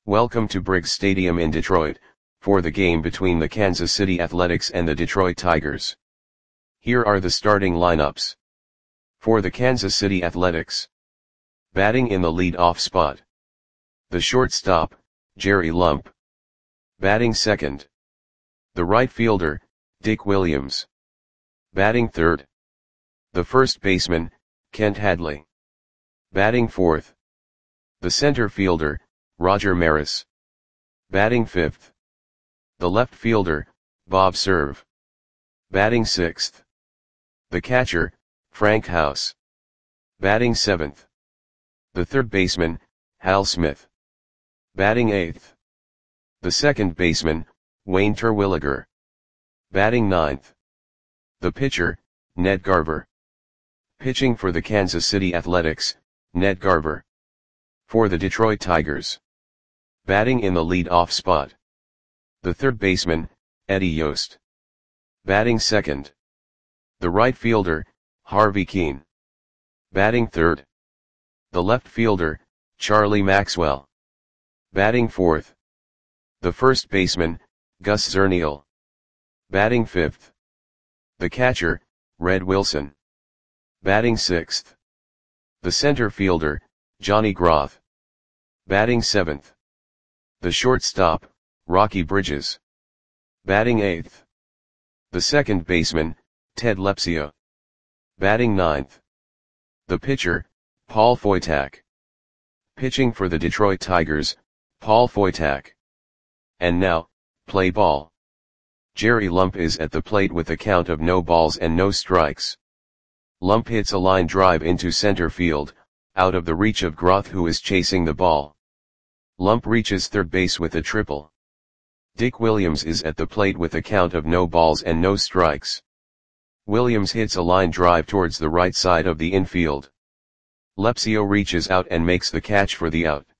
Welcome to Briggs Stadium in Detroit, for the game between the Kansas City Athletics and the Detroit Tigers. Here are the starting lineups. For the Kansas City Athletics. Batting in the lead-off spot. The shortstop, Jerry Lump. Batting second. The right fielder, Dick Williams. Batting third. The first baseman, Kent Hadley. Batting fourth. The center fielder, Roger Maris. Batting fifth. The left fielder, Bob Cerv. Batting sixth. The catcher, Frank House. Batting seventh. The third baseman, Hal Smith. Batting eighth. The second baseman, Wayne Terwilliger. Batting ninth. The pitcher, Ned Garver. Pitching for the Kansas City Athletics, Ned Garver. For the Detroit Tigers. Batting in the lead-off spot. The third baseman, Eddie Yost. Batting second. The right fielder, Harvey Kuenn. Batting third. The left fielder, Charlie Maxwell. Batting fourth. The first baseman, Gus Zernial. Batting fifth. The catcher, Red Wilson. Batting sixth. The center fielder, Johnny Groth. Batting seventh. The shortstop, Rocky Bridges. Batting eighth. The second baseman, Ted Lepsio. Batting ninth. The pitcher, Paul Foytak. Pitching for the Detroit Tigers, Paul Foytak. And now, play ball. Jerry Lump is at the plate with a count of no balls and no strikes. Lump hits a line drive into center field, out of the reach of Groth, who is chasing the ball. Lump reaches third base with a triple. Dick Williams is at the plate with a count of no balls and no strikes. Williams hits a line drive towards the right side of the infield. Lepsio reaches out and makes the catch for the out.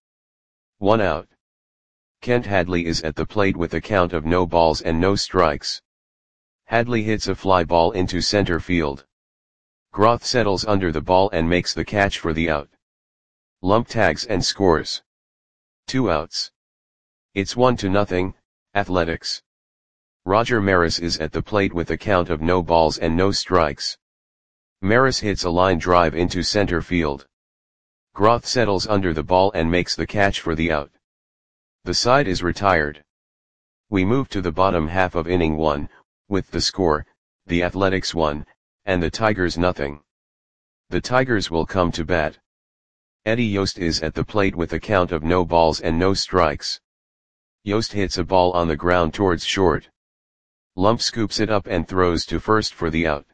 1 out. Kent Hadley is at the plate with a count of no balls and no strikes. Hadley hits a fly ball into center field. Groth settles under the ball and makes the catch for the out. Lump tags and scores. 2 outs. It's 1-0, Athletics. Roger Maris is at the plate with a count of no balls and no strikes. Maris hits a line drive into center field. Groth settles under the ball and makes the catch for the out. The side is retired. We move to the bottom half of inning 1, with the score, the Athletics 1, and the Tigers 0. The Tigers will come to bat. Eddie Yost is at the plate with a count of no balls and no strikes. Yost hits a ball on the ground towards short. Lump scoops it up and throws to first for the out.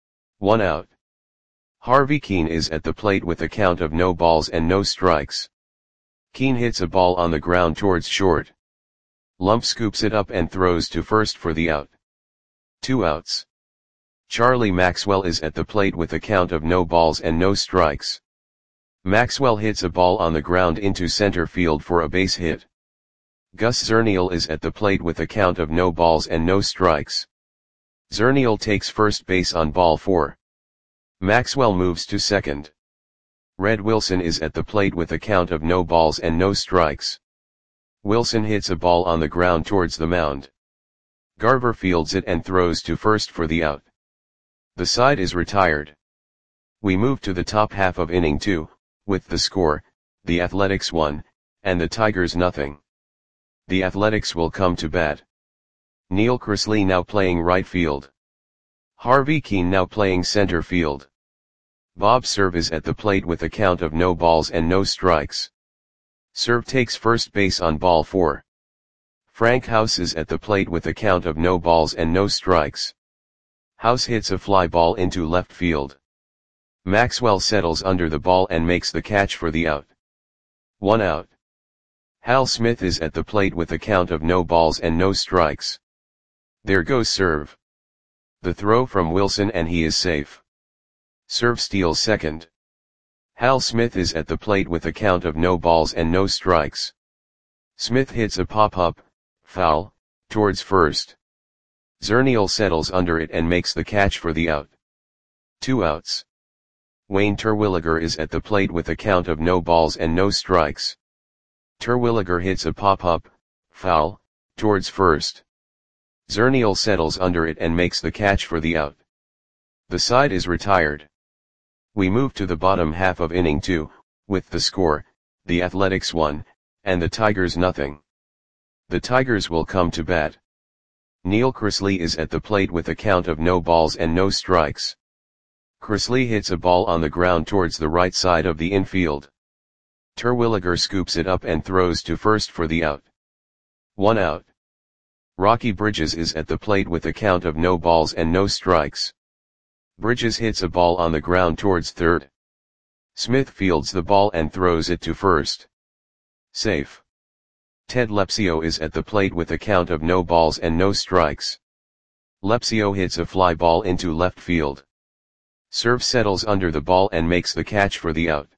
1 out. Harvey Kuenn is at the plate with a count of no balls and no strikes. Kuenn hits a ball on the ground towards short. Lump scoops it up and throws to first for the out. 2 outs. Charlie Maxwell is at the plate with a count of no balls and no strikes. Maxwell hits a ball on the ground into center field for a base hit. Gus Zernial is at the plate with a count of no balls and no strikes. Zernial takes first base on ball 4. Maxwell moves to second. Red Wilson is at the plate with a count of no balls and no strikes. Wilson hits a ball on the ground towards the mound. Garver fields it and throws to first for the out. The side is retired. We move to the top half of inning 2, with the score, the Athletics 1, and the Tigers 0. The Athletics will come to bat. Neil Crisley now playing right field. Harvey Kuenn now playing center field. Bob Cerv is at the plate with a count of no balls and no strikes. Cerv takes first base on ball 4. Frank House is at the plate with a count of no balls and no strikes. House hits a fly ball into left field. Maxwell settles under the ball and makes the catch for the out. 1 out. Hal Smith is at the plate with a count of no balls and no strikes. There goes Cerv. The throw from Wilson and he is safe. Cerv steals second. Hal Smith is at the plate with a count of no balls and no strikes. Smith hits a pop-up, foul, towards first. Zernial settles under it and makes the catch for the out. 2 outs. Wayne Terwilliger is at the plate with a count of no balls and no strikes. Terwilliger hits a pop-up, foul, towards first. Zernial settles under it and makes the catch for the out. The side is retired. We move to the bottom half of inning 2, with the score, the Athletics 1, and the Tigers nothing. The Tigers will come to bat. Neil Chrisley is at the plate with a count of no balls and no strikes. Chrisley hits a ball on the ground towards the right side of the infield. Terwilliger scoops it up and throws to first for the out. 1 out. Rocky Bridges is at the plate with a count of no balls and no strikes. Bridges hits a ball on the ground towards third. Smith fields the ball and throws it to first. Safe. Ted Lepsio is at the plate with a count of no balls and no strikes. Lepsio hits a fly ball into left field. Serve settles under the ball and makes the catch for the out.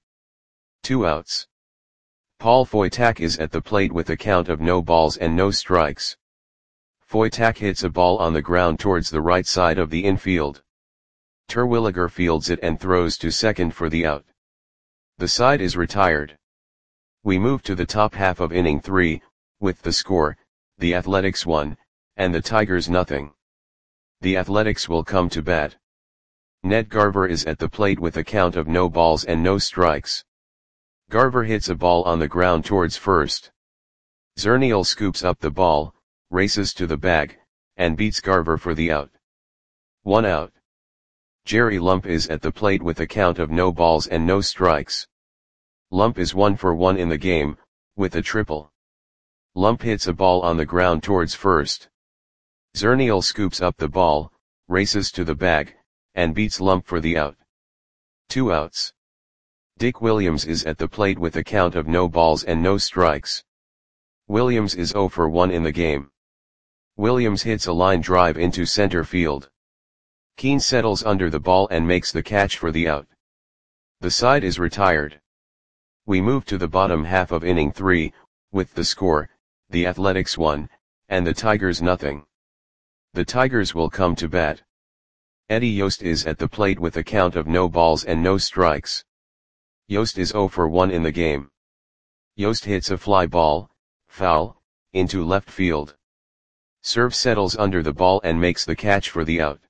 2 outs. Paul Foytak is at the plate with a count of no balls and no strikes. Foytak hits a ball on the ground towards the right side of the infield. Terwilliger fields it and throws to second for the out. The side is retired. We move to the top half of inning 3, with the score, the Athletics 1, and the Tigers nothing. The Athletics will come to bat. Ned Garver is at the plate with a count of no balls and no strikes. Garver hits a ball on the ground towards first. Zernial scoops up the ball, races to the bag, and beats Garver for the out. 1 out. Jerry Lump is at the plate with a count of no balls and no strikes. Lump is 1 for 1 in the game, with a triple. Lump hits a ball on the ground towards first. Zernial scoops up the ball, races to the bag, and beats Lump for the out. 2 outs. Dick Williams is at the plate with a count of no balls and no strikes. Williams is 0 for 1 in the game. Williams hits a line drive into center field. Keane settles under the ball and makes the catch for the out. The side is retired. We move to the bottom half of inning 3, with the score, the Athletics 1, and the Tigers nothing. The Tigers will come to bat. Eddie Yost is at the plate with a count of no balls and no strikes. Yost is 0 for 1 in the game. Yost hits a fly ball, foul, into left field. Serve settles under the ball and makes the catch for the out.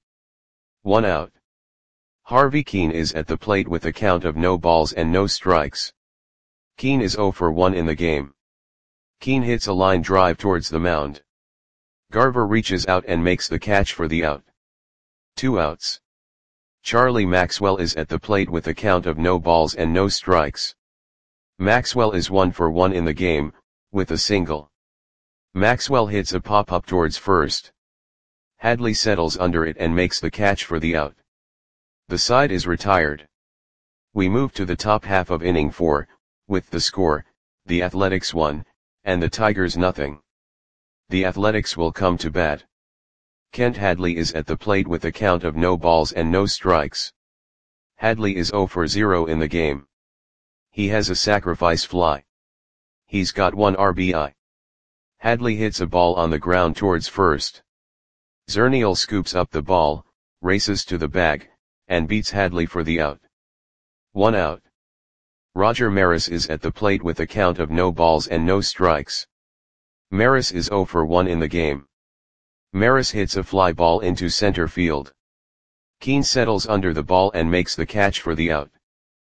1 out. Harvey Keane is at the plate with a count of no balls and no strikes. Keane is 0 for 1 in the game. Keane hits a line drive towards the mound. Garver reaches out and makes the catch for the out. 2 outs. Charlie Maxwell is at the plate with a count of no balls and no strikes. Maxwell is 1 for 1 in the game, with a single. Maxwell hits a pop-up towards first. Hadley settles under it and makes the catch for the out. The side is retired. We move to the top half of inning 4, with the score, the Athletics 1, and the Tigers nothing. The Athletics will come to bat. Kent Hadley is at the plate with a count of no balls and no strikes. Hadley is 0 for 0 in the game. He has a sacrifice fly. He's got 1 RBI. Hadley hits a ball on the ground towards first. Zernial scoops up the ball, races to the bag, and beats Hadley for the out. 1 out. Roger Maris is at the plate with a count of no balls and no strikes. Maris is 0 for 1 in the game. Maris hits a fly ball into center field. Keane settles under the ball and makes the catch for the out.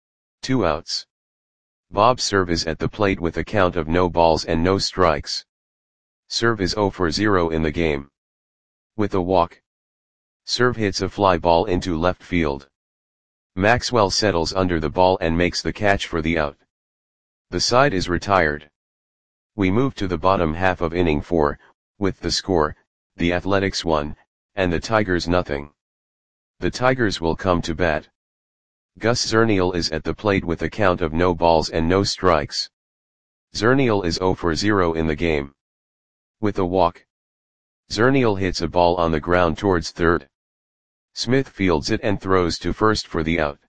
2 outs. Bob Serve is at the plate with a count of no balls and no strikes. Serve is 0 for 0 in the game. With a walk. Serve hits a fly ball into left field. Maxwell settles under the ball and makes the catch for the out. The side is retired. We move to the bottom half of inning 4, with the score, the Athletics 1, and the Tigers nothing. The Tigers will come to bat. Gus Zernial is at the plate with a count of no balls and no strikes. Zernial is 0 for 0 in the game. With a walk. Zernial hits a ball on the ground towards third. Smith fields it and throws to first for the out.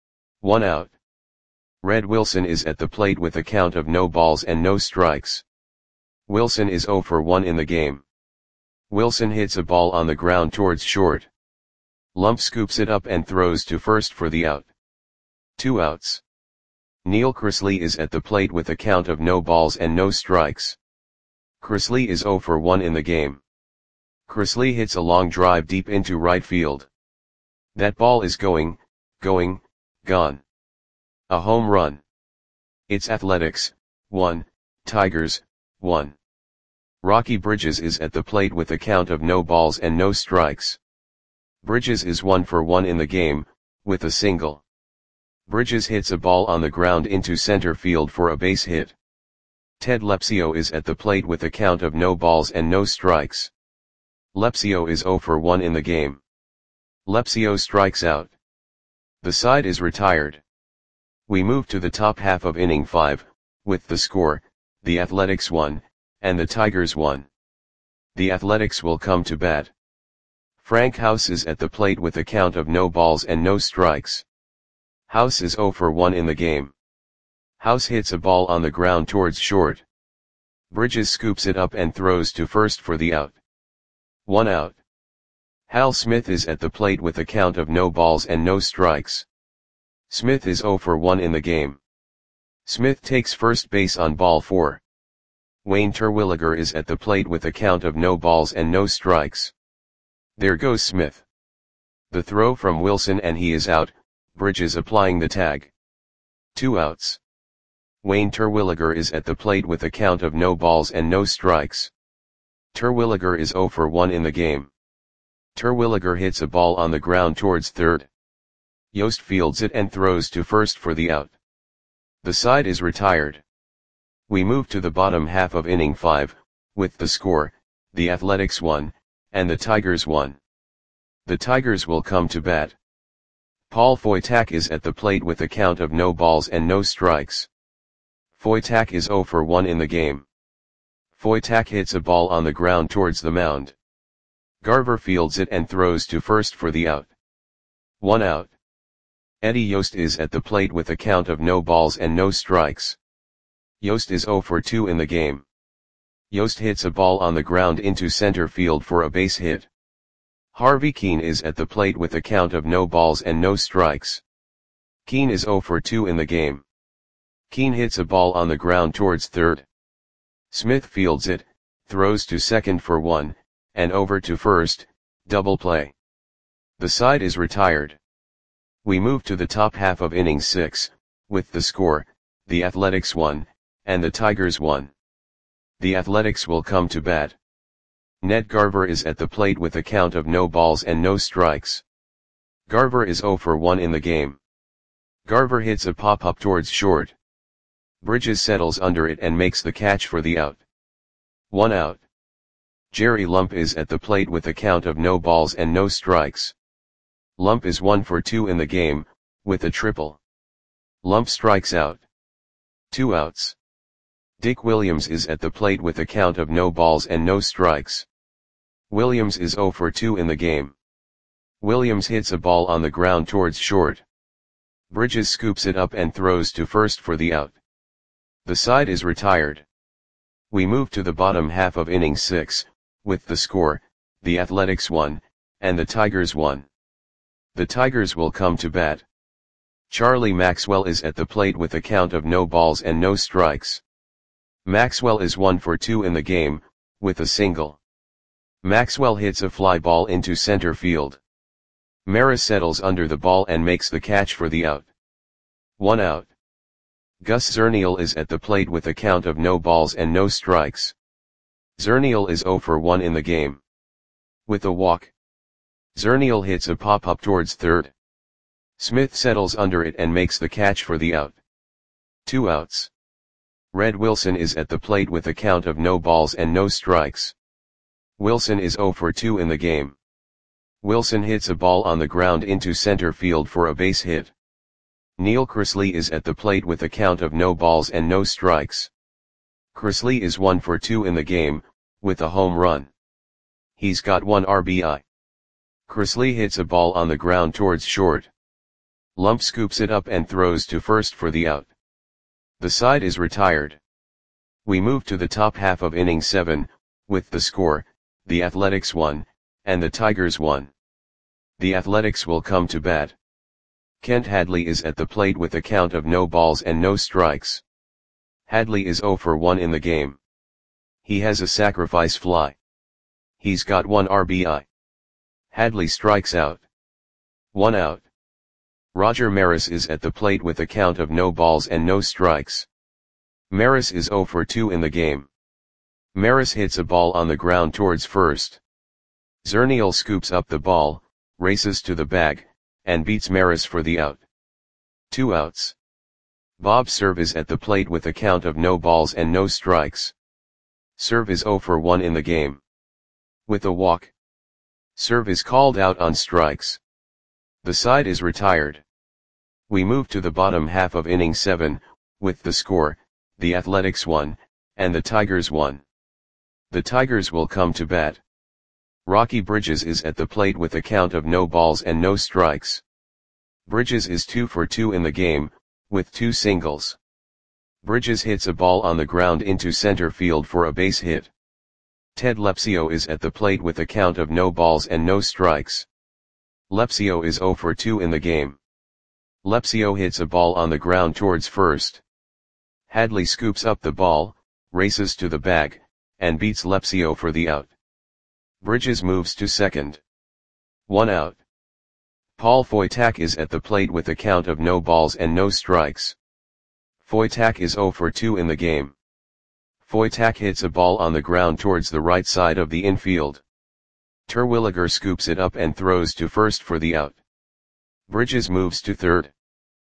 1 out. Red Wilson is at the plate with a count of no balls and no strikes. Wilson is 0 for 1 in the game. Wilson hits a ball on the ground towards short. Lump scoops it up and throws to first for the out. 2 outs. Neil Chrisley is at the plate with a count of no balls and no strikes. Chrisley is 0 for 1 in the game. Chrisley hits a long drive deep into right field. That ball is gone. A home run. It's Athletics, 1, Tigers, 1. Rocky Bridges is at the plate with a count of no balls and no strikes. Bridges is 1 for 1 in the game, with a single. Bridges hits a ball on the ground into center field for a base hit. Ted Lepsio is at the plate with a count of no balls and no strikes. Lepsio is 0 for 1 in the game. Lepsio strikes out. The side is retired. We move to the top half of inning 5, with the score, the Athletics 1, and the Tigers 1. The Athletics will come to bat. Frank House is at the plate with a count of no balls and no strikes. House is 0 for 1 in the game. House hits a ball on the ground towards short. Bridges scoops it up and throws to first for the out. 1 out. Hal Smith is at the plate with a count of no balls and no strikes. Smith is 0 for 1 in the game. Smith takes first base on ball 4. Wayne Terwilliger is at the plate with a count of no balls and no strikes. There goes Smith. The throw from Wilson and he is out, Bridges applying the tag. 2 outs. Wayne Terwilliger is at the plate with a count of no balls and no strikes. Terwilliger is 0 for 1 in the game. Terwilliger hits a ball on the ground towards third. Yost fields it and throws to first for the out. The side is retired. We move to the bottom half of inning 5, with the score, the Athletics 1, and the Tigers 1. The Tigers will come to bat. Paul Foytak is at the plate with a count of no balls and no strikes. Foytak is 0 for 1 in the game. Foytak hits a ball on the ground towards the mound. Garver fields it and throws to first for the out. 1 out. Eddie Yost is at the plate with a count of no balls and no strikes. Yost is 0 for 2 in the game. Yost hits a ball on the ground into center field for a base hit. Harvey Keene is at the plate with a count of no balls and no strikes. Keene is 0 for 2 in the game. Keene hits a ball on the ground towards third. Smith fields it, throws to second for 1, and over to first, double play. The side is retired. We move to the top half of inning 6, with the score, the Athletics 1, and the Tigers 1. The Athletics will come to bat. Ned Garver is at the plate with a count of no balls and no strikes. Garver is 0 for 1 in the game. Garver hits a pop-up towards short. Bridges settles under it and makes the catch for the out. 1 out. Jerry Lump is at the plate with a count of no balls and no strikes. Lump is 1 for 2 in the game, with a triple. Lump strikes out. 2 outs. Dick Williams is at the plate with a count of no balls and no strikes. Williams is 0 for 2 in the game. Williams hits a ball on the ground towards short. Bridges scoops it up and throws to first for the out. The side is retired. We move to the bottom half of inning 6, with the score, the Athletics 1, and the Tigers 1. The Tigers will come to bat. Charlie Maxwell is at the plate with a count of no balls and no strikes. Maxwell is 1 for 2 in the game, with a single. Maxwell hits a fly ball into center field. Maris settles under the ball and makes the catch for the out. 1 out. Gus Zernial is at the plate with a count of no balls and no strikes. Zernial is 0 for 1 in the game. With a walk. Zernial hits a pop-up towards third. Smith settles under it and makes the catch for the out. 2 outs. Red Wilson is at the plate with a count of no balls and no strikes. Wilson is 0 for 2 in the game. Wilson hits a ball on the ground into center field for a base hit. Neil Chrisley is at the plate with a count of no balls and no strikes. Chrisley is 1 for 2 in the game, with a home run. He's got 1 RBI. Chrisley hits a ball on the ground towards short. Lump scoops it up and throws to first for the out. The side is retired. We move to the top half of inning 7, with the score, the Athletics 1, and the Tigers 1. The Athletics will come to bat. Kent Hadley is at the plate with a count of no balls and no strikes. Hadley is 0 for 1 in the game. He has a sacrifice fly. He's got 1 RBI. Hadley strikes out. 1 out. Roger Maris is at the plate with a count of no balls and no strikes. Maris is 0 for 2 in the game. Maris hits a ball on the ground towards first. Zernial scoops up the ball, races to the bag, and beats Maris for the out. 2 outs. Bob Cerv is at the plate with a count of no balls and no strikes. Cerv is 0 for 1 in the game. With a walk, Cerv is called out on strikes. The side is retired. We move to the bottom half of inning 7, with the score, the Athletics 1, and the Tigers 1. The Tigers will come to bat. Rocky Bridges is at the plate with a count of no balls and no strikes. Bridges is 2 for 2 in the game, with 2 singles. Bridges hits a ball on the ground into center field for a base hit. Ted Lepsio is at the plate with a count of no balls and no strikes. Lepsio is 0 for 2 in the game. Lepsio hits a ball on the ground towards first. Hadley scoops up the ball, races to the bag, and beats Lepsio for the out. Bridges moves to second. 1 out. Paul Foytak is at the plate with a count of no balls and no strikes. Foytak is 0 for 2 in the game. Foytak hits a ball on the ground towards the right side of the infield. Terwilliger scoops it up and throws to first for the out. Bridges moves to third.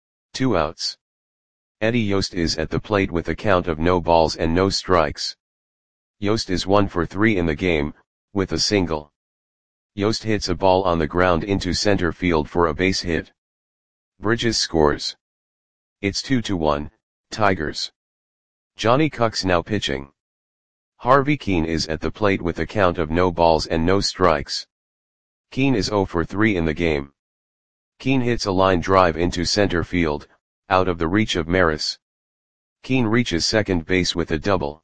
2 outs. Eddie Yost is at the plate with a count of no balls and no strikes. Yost is 1 for 3 in the game, with a single. Yost hits a ball on the ground into center field for a base hit. Bridges scores. It's 2-1, Tigers. Johnny Cucks now pitching. Harvey Keene is at the plate with a count of no balls and no strikes. Keene is 0 for 3 in the game. Keene hits a line drive into center field, out of the reach of Maris. Keene reaches second base with a double.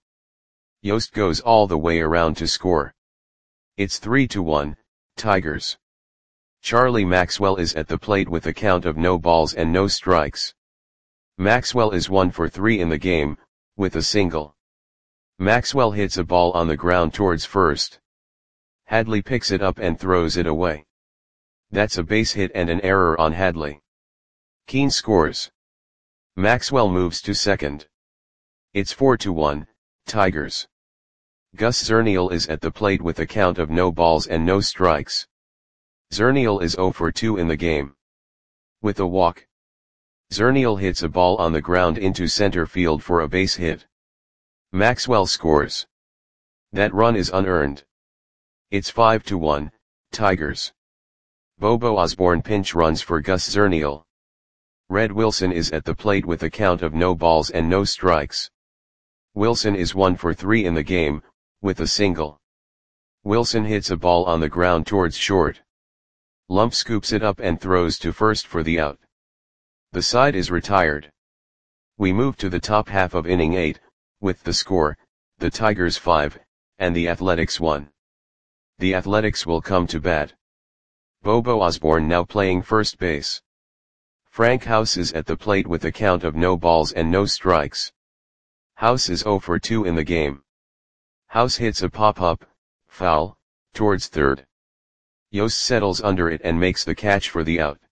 Yost goes all the way around to score. It's 3-1, Tigers. Charlie Maxwell is at the plate with a count of no balls and no strikes. Maxwell is 1 for 3 in the game, with a single. Maxwell hits a ball on the ground towards first. Hadley picks it up and throws it away. That's a base hit and an error on Hadley. Keene scores. Maxwell moves to second. It's 4-1, Tigers. Gus Zernial is at the plate with a count of no balls and no strikes. Zernial is 0 for 2 in the game. With a walk, Zernial hits a ball on the ground into center field for a base hit. Maxwell scores. That run is unearned. It's 5-1, Tigers. Bobo Osborne pinch runs for Gus Zernial. Red Wilson is at the plate with a count of no balls and no strikes. Wilson is 1 for 3 in the game, with a single. Wilson hits a ball on the ground towards short. Lump scoops it up and throws to first for the out. The side is retired. We move to the top half of inning 8, with the score, the Tigers 5, and the Athletics 1. The Athletics will come to bat. Bobo Osborne now playing first base. Frank House is at the plate with a count of no balls and no strikes. House is 0 for 2 in the game. House hits a pop-up, foul, towards third. Yost settles under it and makes the catch for the out.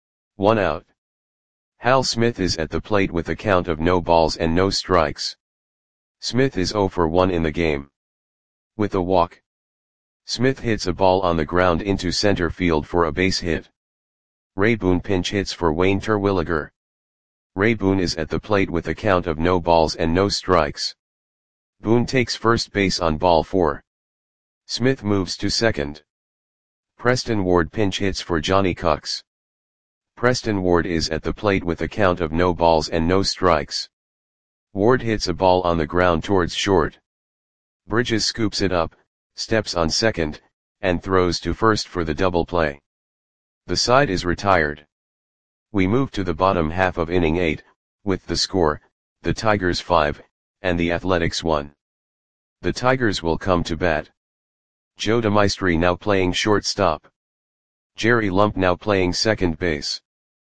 1 out. Hal Smith is at the plate with a count of no balls and no strikes. Smith is 0 for 1 in the game. With a walk, Smith hits a ball on the ground into center field for a base hit. Ray Boone pinch hits for Wayne Terwilliger. Ray Boone is at the plate with a count of no balls and no strikes. Boone takes first base on ball 4. Smith moves to second. Preston Ward pinch hits for Johnny Cucks. Preston Ward is at the plate with a count of no balls and no strikes. Ward hits a ball on the ground towards short. Bridges scoops it up, steps on second, and throws to first for the double play. The side is retired. We move to the bottom half of inning 8, with the score, the Tigers 5, and the Athletics 1. The Tigers will come to bat. Joe DeMaestri now playing shortstop. Jerry Lump now playing second base.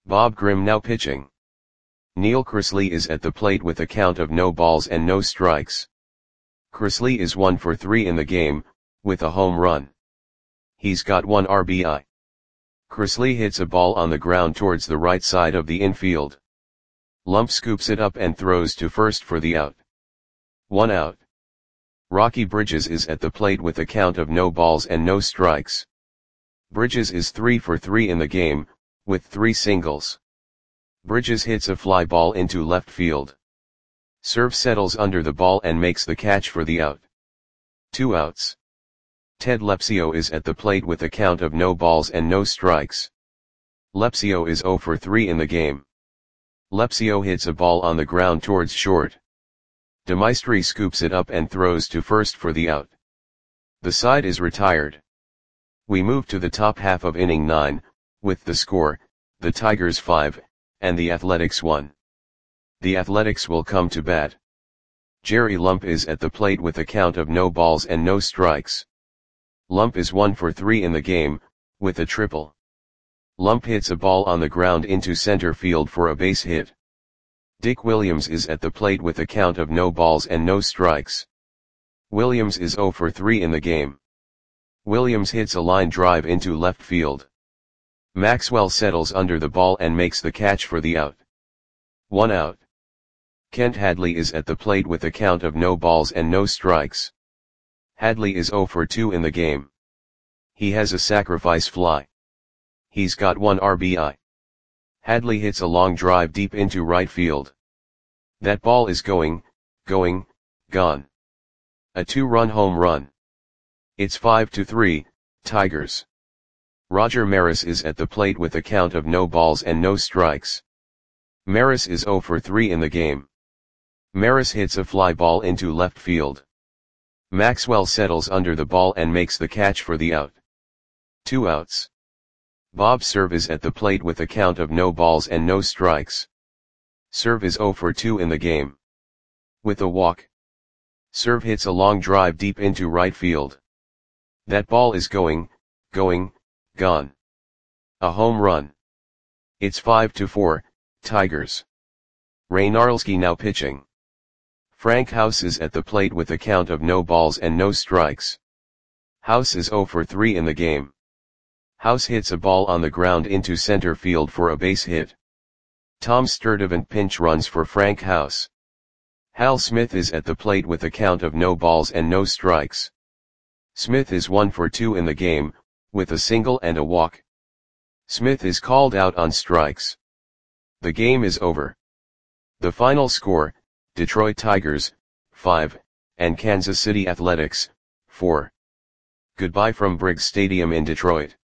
Bob Grimm now pitching. Neil Cresley is at the plate with a count of no balls and no strikes. Cresley is 1 for 3 in the game, with a home run. He's got 1 RBI. Cresley hits a ball on the ground towards the right side of the infield. Lump scoops it up and throws to first for the out. 1 out. Rocky Bridges is at the plate with a count of no balls and no strikes. Bridges is 3 for 3 in the game, with 3 singles. Bridges hits a fly ball into left field. Serve settles under the ball and makes the catch for the out. 2 outs. Ted Lepsio is at the plate with a count of no balls and no strikes. Lepsio is 0 for 3 in the game. Lepsio hits a ball on the ground towards short. DeMaestri scoops it up and throws to first for the out. The side is retired. We move to the top half of inning 9, with the score, the Tigers 5, and the Athletics 1. The Athletics will come to bat. Jerry Lump is at the plate with a count of no balls and no strikes. Lump is 1 for 3 in the game, with a triple. Lump hits a ball on the ground into center field for a base hit. Dick Williams is at the plate with a count of no balls and no strikes. Williams is 0 for 3 in the game. Williams hits a line drive into left field. Maxwell settles under the ball and makes the catch for the out. 1 out. Kent Hadley is at the plate with a count of no balls and no strikes. Hadley is 0 for 2 in the game. He has a sacrifice fly. He's got 1 RBI. Hadley hits a long drive deep into right field. That ball is going, gone. A 2-run home run. It's 5-3, Tigers. Roger Maris is at the plate with a count of no balls and no strikes. Maris is 0 for 3 in the game. Maris hits a fly ball into left field. Maxwell settles under the ball and makes the catch for the out. 2 outs. Bob Cerv is at the plate with a count of no balls and no strikes. Cerv is 0 for 2 in the game. With a walk. Cerv hits a long drive deep into right field. That ball is going, gone. A home run. It's 5-4, Tigers. Ray Narlski now pitching. Frank House is at the plate with a count of no balls and no strikes. House is 0 for 3 in the game. House hits a ball on the ground into center field for a base hit. Tom Sturdivant pinch runs for Frank House. Hal Smith is at the plate with a count of no balls and no strikes. Smith is 1 for 2 in the game, with a single and a walk. Smith is called out on strikes. The game is over. The final score, Detroit Tigers, 5, and Kansas City Athletics, 4. Goodbye from Briggs Stadium in Detroit.